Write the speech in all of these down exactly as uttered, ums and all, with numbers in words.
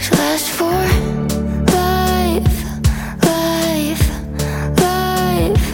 last for life, life, life.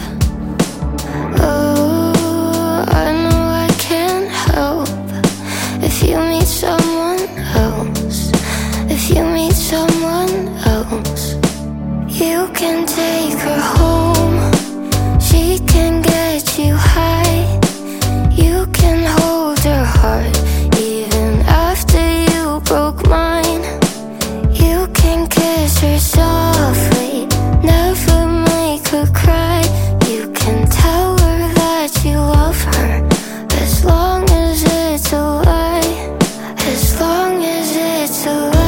Oh, I know I can't help if you meet someone else. If you meet someone else, you can take her home. She can get you high. You can hold her heart even after you broke mine. You can kiss her softly, never make her cry. You can tell her that you love her, as long as it's a lie. As long as it's a lie.